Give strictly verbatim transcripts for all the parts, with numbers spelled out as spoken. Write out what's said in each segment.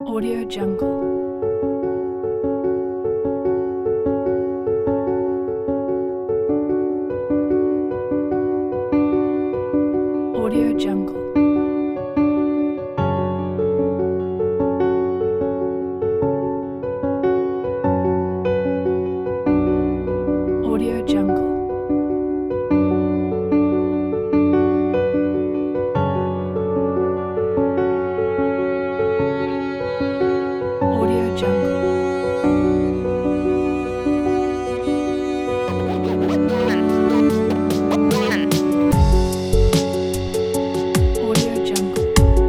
Audio Jungle. Audio Jungle. Audio Jungle. Audio Jungle. Audio Jungle.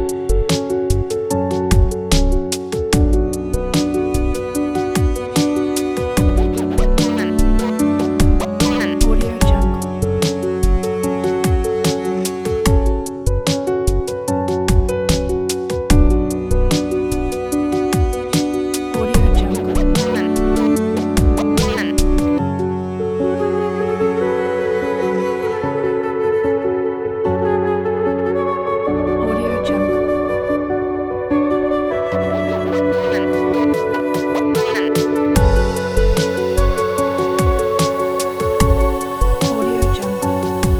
Audio Jungle. Audio Jungle. Audio Jungle. Audio Jungle.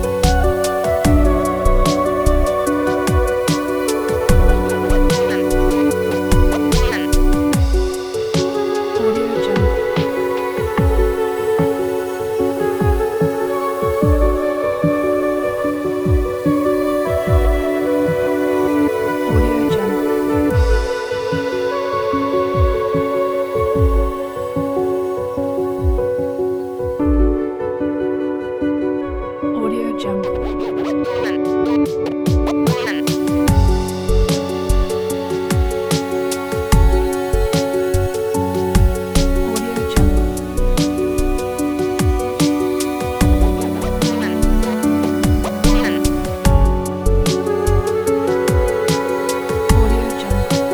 Audio Jungle. Audio Jungle. Audio Jungle. Audio Jungle. Audio Jungle.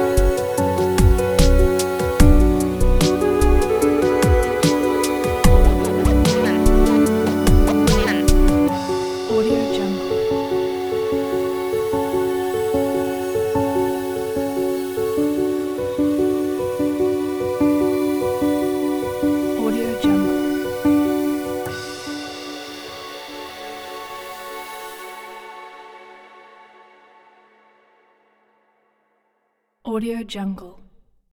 Audio Jungle. Audio Jungle. Audio Jungle.